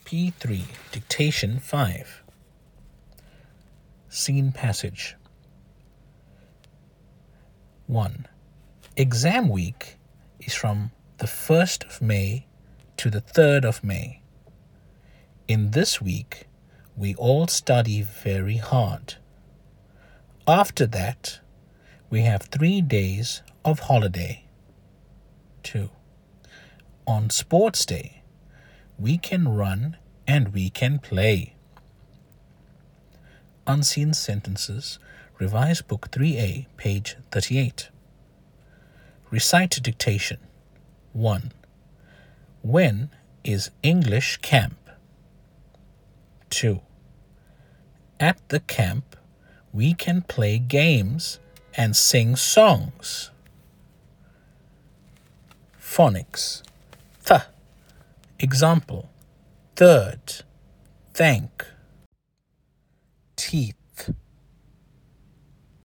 P3, Dictation 5. Scene passage. 1. Exam week is from the 1st of May to the 3rd of May. In this week, we all study very hard. After that, we have 3 days of holiday. 2. On sports day, we can run and we can play. Unseen Sentences, Revised Book 3A, page 38. Recite dictation. 1. When is English camp? 2. At the camp, we can play games and sing songs. Phonics. Th. Example. Third. Thank. Teeth.